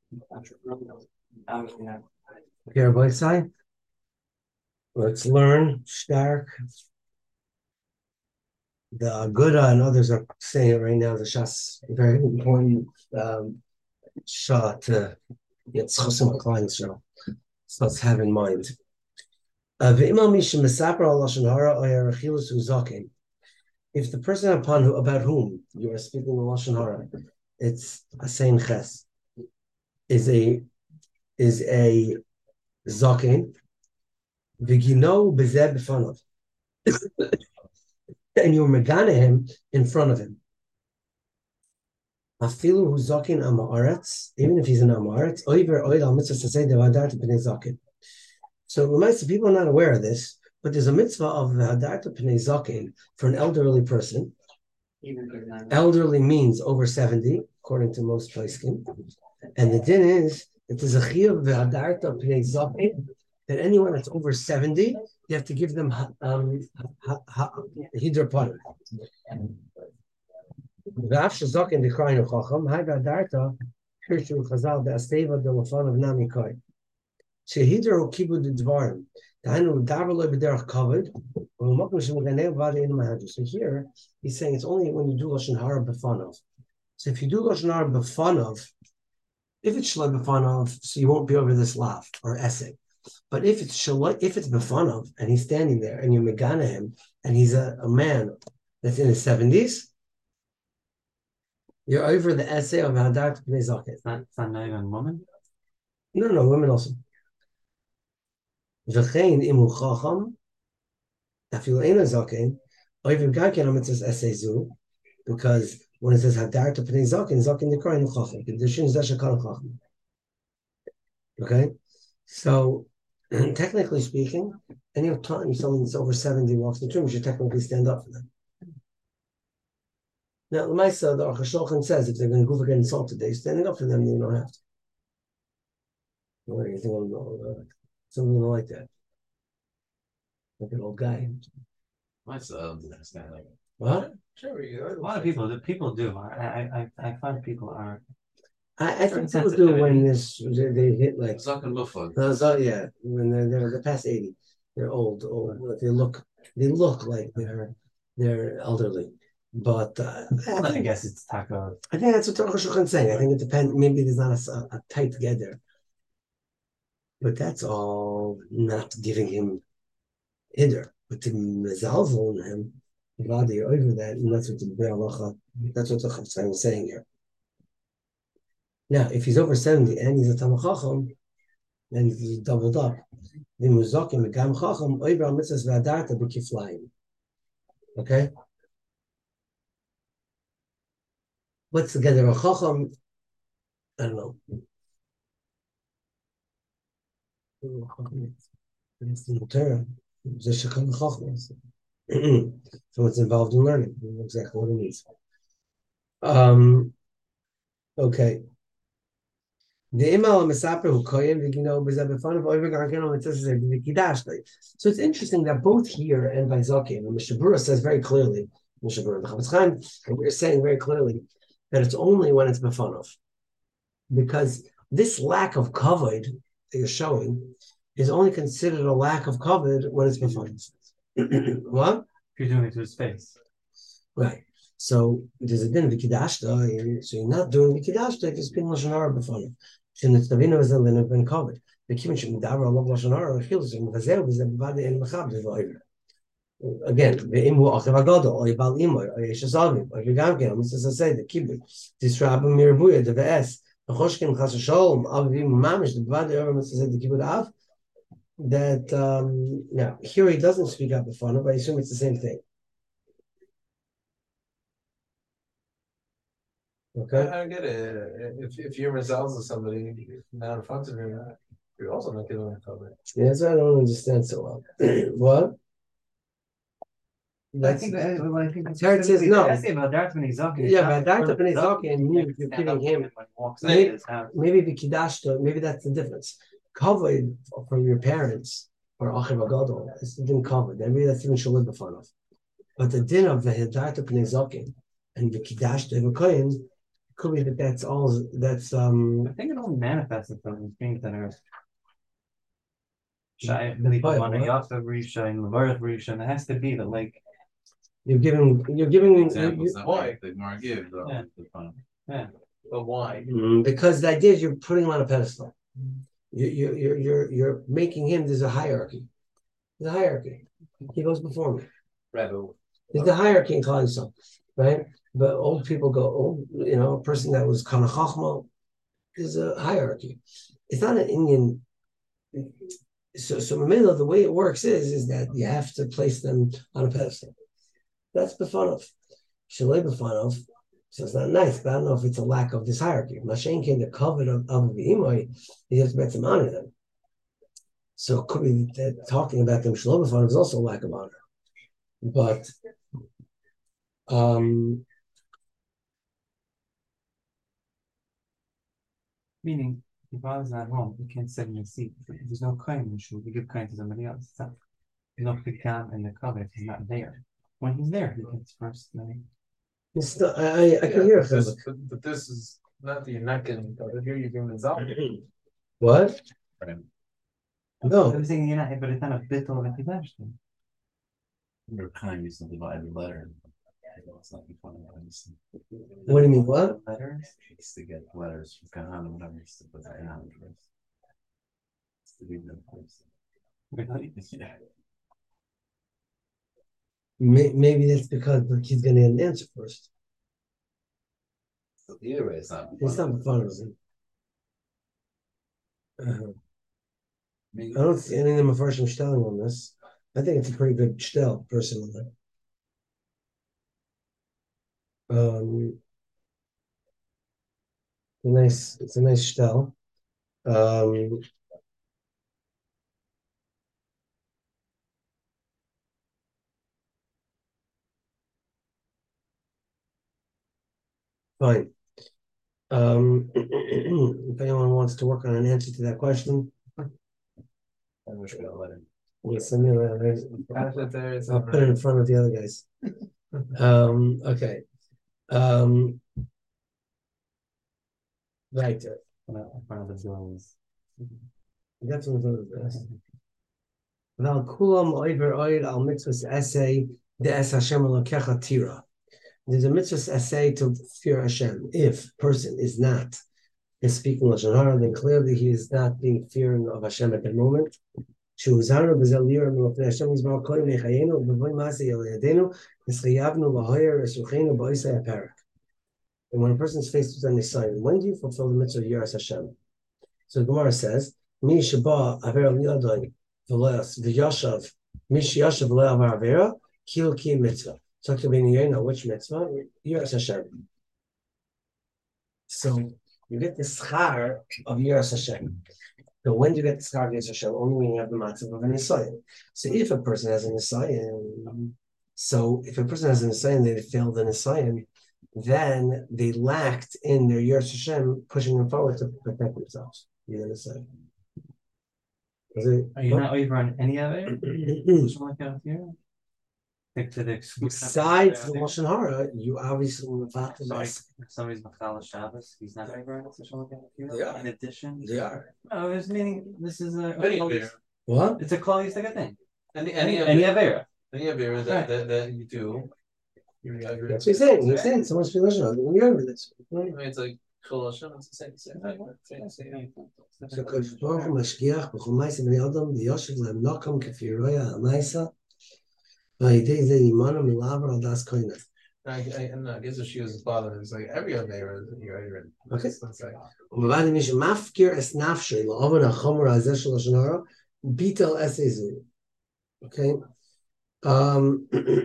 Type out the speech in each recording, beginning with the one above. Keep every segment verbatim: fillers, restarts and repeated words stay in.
Okay, everybody say, let's learn Stark. The Aguda and others are saying it right now. The Shas, very important um, shot to get Chosim clients. So let's have in mind. Uh, If the person upon who, about whom you are speaking the Lashon Hara, it's a saying ches, is a is a zaken, v'gino bezeh b'fanav, and you're megana him in front of him. Afilu hu zaken amaretz, even if he's an amaretz, oiver oil al mitzvah say devadat b'nei zaken. So the people are not aware of this, but there's a mitzvah of hadat b'nei zaken for an elderly person. Elderly means over seventy, according to most poskim. And the din is that there's a chiyuv v'hadarta pnei zaken, that anyone that's over seventy, you have to give them um, hidr panim. V'af shezaken d'kraynu chacham, hai v'hadarta pirshu chazal be'asteva d'lafan of nami kai. Shehidr hu kibud d'dvarim. So here he's saying it's only when you do lashon hara b'fanav. So if you do lashon hara b'fanav, if it's shalai b'fanav, so you won't be over this laugh or essay. But if it's shalai, if it's b'fanav and he's standing there and you're megana him and he's a, a man that's in his seventies, you're over the essay of hadat b'nei zaken. It's not, it's not even women. No, no, women also. V'chein imu chacham, afil ein zaken, oivim gaken on mitzvahs eseizu, because when it says hadar to pnei zaken, zaken dekarayin chacham, condition is that shekal chacham. Okay, so technically speaking, any time someone that's over seventy walks in the tomb, you should technically stand up for them. Now, the Maisa, the Aruch HaShulchan says if they're going to go for get insulted, they're standing up for them, you don't have to. What do you think? Something like that. Like an old guy. What's uh, understand like what? Sure, a lot of people. The people do. I I I find people are. I, I think people do when this they hit like Zaken Buffon. Uh, yeah, when they're they're they're past eighty, they're old. Old. They look they look like they're they're elderly. But uh, I, I guess it's taco. I think that's what Aruch HaShulchan is saying. I think it depends. Maybe there's not a, a tight together. But that's all not giving him hider, but to mezalzel on him, body over that, and that's what the Be'alacha, that's what the Chaftzai was saying here. Now, if he's over seventy and he's a Talmid Chacham, then he's doubled up. The muzakim megam chacham oiver mitzvahs v'adarta b'kiflayim. Okay. What's together a chacham? I don't know. It's the Torah. So it's involved in learning. You know exactly what it means. Um. Okay. The imal mesaper who koyin v'gino b'zeh of over gargano it says v'kidash. So it's interesting that both here and by Zaken, and Mishnah Berurah says very clearly, Mishnah Berurah and Chafetz Chaim, and we're saying very clearly that it's only when it's befanov, because this lack of kavod that you're showing is only considered a lack of kavod when it's befanov. What? If you're doing it to his face, right? So there's a din of v'kidashta, so you're not doing v'kidashta if it's been lashon hara befanov. In the Tzavina was then have been covered. The Kimchi Davar Allah Lashon Hara heals him. Vazel was the body in Machab the again, the Imu Achav Agadol or Yibal Imoy or Yeshazavim or Yigamkin. Mister Say the Kibbut this Rabbi Mirabuya the V S the Choshkin Chas Shalom Avim Mamish the body over Mister Say the Kibbut Av that um now here he doesn't speak up before, but I assume it's the same thing. Okay. I, I get it. If if you're results of somebody now in front of you, you're also not giving them cover. Yeah, that's what I don't understand so well. What? I think that, well, I think that's Teretz says no. Yeah, but Darta ben Izaki, and you, you're giving him maybe, maybe the Kidashta, maybe that's the difference. Covered from your parents or Achiv Agadol, it's the din covered. Maybe that's even Shalid B'fanav. But the din of the Darta ben Izaki and the Kidashta of a Kohen, could be that that's all, that's, um, I think it only manifests itself in things that are shy, The people Bible, want to right? Yafta Risha and Levarach Risha, and it has to be that like, you're giving, you're giving, you- Examples you- that Why? like the Gemara gives. though, Yeah. the fun. yeah, But why? Mm, because the idea is you're putting him on a pedestal. You, you, you're, you're, you're making him, there's a hierarchy. There's a hierarchy. He goes before me. Rebel. There's the hierarchy in Klal Yisrael, right? But old people go, oh, you know, a person that was kind of chachma, there's a hierarchy. It's not an Indian. So, so Mamela, the way it works is, is that you have to place them on a pedestal. That's Befanov. Shalei Befanov. So it's not nice, but I don't know if it's a lack of this hierarchy. Mashen came to covet of, of the Imai, he has met some honor them. So it could be that talking about them Shalei Befanov is also a lack of honor. But um meaning if your father's not home, you can't sit in your seat. There's no coin in the shul, you give coin to somebody else. It's not, there's no pigam in the cover if he's not there. When he's there, he gets first. Like, it's not, I, I, I can hear but this, it. but, but this is not that you're not getting covered. Here you're giving result. What? Right. No. I'm saying you're not, but it's not a bit of a connection. Your kind used to divide the letter. It's not funny. What do you mean? What? Letters. Used to get letters from Kahan, whatever. Used to put Kahan first. Used to read them first. Really? Yeah. May, maybe that's because the kid's gonna get an answer first. So either way, it's not. It's not fun, is it? Uh, I mean, I don't see any of them first shtelling on this. I think it's a pretty good shtel, personally. Um, it's a nice, it's a nice shtel. Um, fine. Um, if anyone wants to work on an answer to that question, I wish we got a letter. we'll send me a letter. Benefit there is. I'll put it in front of the other guys. Um, okay. Um, right. In front of the doors. That's what it is. Val kulam oiver oid al mitzvahs essay the es Hashem elokecha tira. There's a mitzvahs essay to fear Hashem. If person is not is speaking lashon hara, then clearly he is not being fearing of Hashem at the moment. Shuzanu b'zel lira milofnei Hashem yizbar kolim nechayenu b'voy masei el yadenu nischayavnu b'hoyer esuchenu b'oisei haperak. And when a person's faced with any sign, when do you fulfill the mitzvah of Yiras Hashem? So the Gemara says, Mi shaba aver liyadai v'yashav mi sheyashav le'avar avera kil ki mitzvah. So to be in which mitzvah? Yiras Hashem. So you get the schar of Yiras Hashem. So when do you get the schar of Yiras Hashem? Only when you have the matzav of an Nisayan. So if a person has an Nisayan, so if a person has an Nisayan, they failed the Nisayan, then they lacked in their Yiras Hashem, pushing them forward to protect themselves. You understand? It, Are you not over on any of it? Something like that here? Like to the exclusion. Besides the Lashon Hara, you obviously Sorry, if somebody's Machal Shabbos, he's not over on it, something like that here? They are. In addition? They are. No, it's meaning this is a. Any a Avera. What? It's a Klalistic thing. Any any Any Avera. Avera. Any Avera that, Right. that that you do. You That's what he's saying. He's saying so much for Lashon Hara. We remember this. I mean, it's like Kol Hashem. It's the same same thing. Same same thing. So Kodesh Baruch Hu Mashgiach b'chol ma'aseh b'nei Adam v'yoshev lehem nokom k'fi roya ha'ma'aseh v'yidei zeh yimanu milavar al das koinah. I, I, and I guess if she was his father, it's like every Avera is you're Avera. Okay. It's like, ומבעד מי שמפקיר es nafshay la'oven ha'chomer hazeh shel Lashon Hara bitel esei zu. Okay. Um,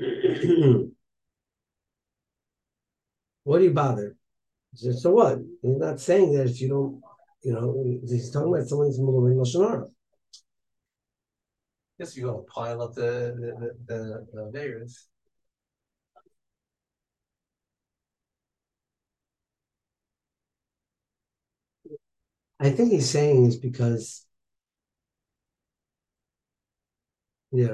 what do you bother? So, so what? He's not saying that if you don't, you know, he's talking about someone who's moving Lashon Hara. guess you go pile up the the the, the Averas. I think he's saying is because, yeah,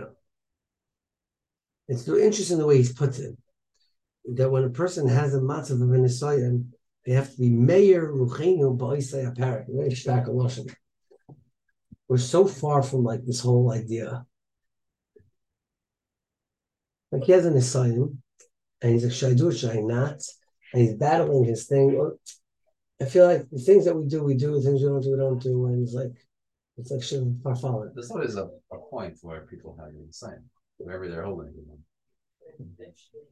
it's so interesting the way he's put it. That when a person has a matzav of an Nisayan, they have to be Meir Ruchenu Ba'isei Aparik. Very stark emotion. We're so far from like this whole idea. Like he has an asylum, and he's like, should I do it? Should I not? And he's battling his thing. I feel like the things that we do, we do. The things we don't do, we don't do. And it's like, it's like shit farfalla. There's always a, a point where people have the same, wherever they're holding it.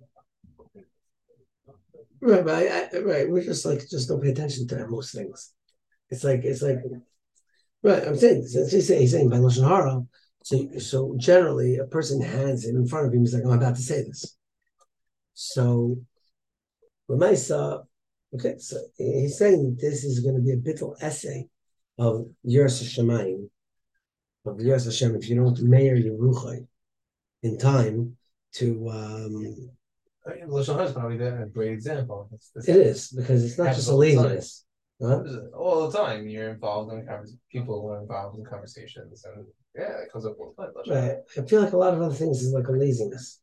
Right, but I, I, right, we're just like just don't pay attention to most things. It's like it's like right. I'm saying he's saying he's saying by lashon hara. So so generally, a person has it in front of him. He's like, I'm about to say this. So, Lamaisa, okay. So he's saying that this is going to be a bittul essay of Yiras Hashemayim, of Yiras Hashem. If you don't meir Yeruchai in time to. Um, Lashon Hara is probably a great example. It's, it's, It is because it's not just a laziness. Huh? all the time you're involved in conversations. People are involved in conversations, and yeah, it comes up all the time. Right. I feel like a lot of other things is like a laziness.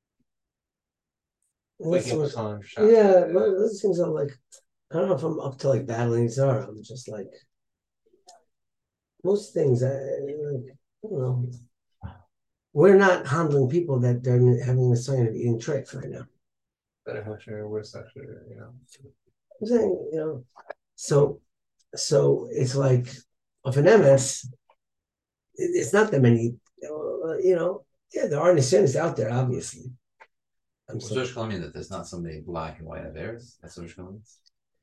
Waking up time. Yeah, well, those things are like I don't know if I'm up to like battling Zara. I'm just like most things. I, like, I don't know. We're not handling people that they're having a sign of eating tricks right now. Better husher, worse husher, you know. I'm saying, you know, so so it's like of an M S. It, it's not that many, uh, you know. Yeah, there are nisyanis out there, obviously. I'm Does Rosh Hashanah mean that there's not so many black and white affairs? That's what Rosh Hashanah means?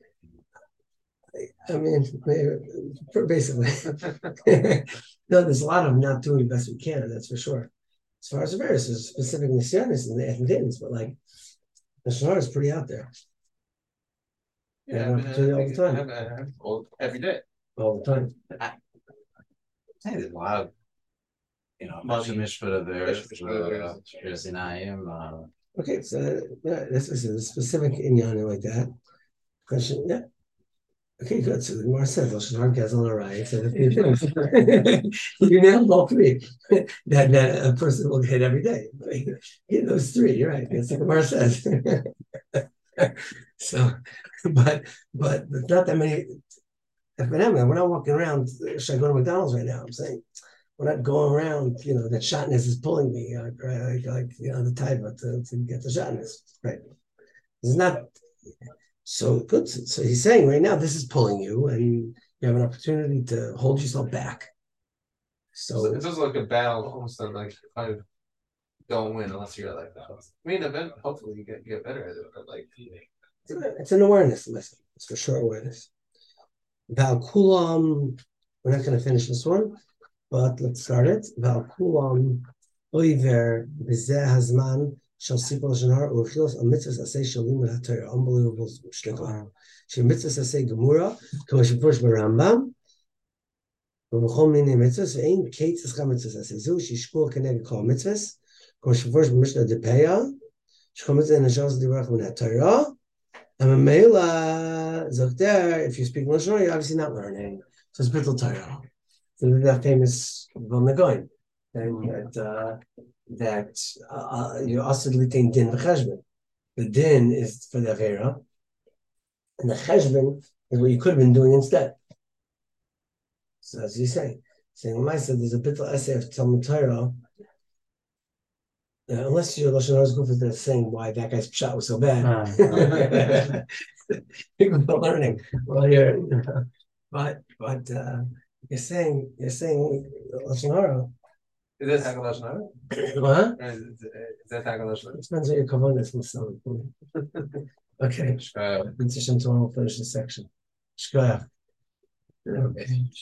I mean, basically. No, there's a lot of not doing the best we can, that's for sure. As far as the various, there's specific nisyanis and the ethnics, but like, the Shahar is pretty out there. Yeah, I mean, I all the time. I have, I have, all, every day. All the time. I think there's a lot of, you know, Money. Mishpah affairs, Mishpah Yerushalayim, uh, Okay, so yeah, this is a specific inyan like that. Question, yeah. Okay, good. So the Gemara says Lashon Hara Gezel Arai. So the three things you nailed all three. that that a person will get every day. Get those three. You're right. That's what the Gemara says. So, but but there's not that many. If we're not walking around. Should I go to McDonald's right now? I'm saying we're not going around. You know that shotness is pulling me, like like, like you know the type to, to get the shotness. Right. It's not. So good. So he's saying right now, this is pulling you, and you have an opportunity to hold yourself back. So, So it's just like a battle, almost on like kind of don't win unless you're like that. I mean, event, hopefully you get get better at it, but like it's an awareness lesson. It's for sure awareness. Val Kulam, we're not going to finish this one, but let's start it. Val Kulam, Oiver, Bizeh Hazman. Unbelievable shtickle. She mitzvahs say Gemura, Kamash first Rambam. V'chol mini mitzvahs ve'ein Kate is mitzvahs say Zu. She shkul keneged kol mitzvahs. Kamash first Mishnah Depeya. Shkol mitzvahs in Hashem's divrach min haTorah. And Mamela Zokter. If you speak Lashon Hara, you're obviously not learning. So it's bittul Torah. So that famous Vilna Gaon that. Uh, that uh, you also retain din v'cheshbon. The din is for the avera, and the cheshbon is what you could have been doing instead. So as you say, saying Lamaisa, there's a bittul essay of Talmud Torah. Uh, unless your lashon hara is good for the saying why that guy's shot was so bad, uh, people are learning. Well, you're, you know, but but uh, you're saying you're saying lashon hara. is that Hagal Lashon What? Is, is that Hagal Lashon It depends on your kavanas, Muslim. Okay. Shkaya. Tomorrow we'll finish this section. Shkoyach. Okay.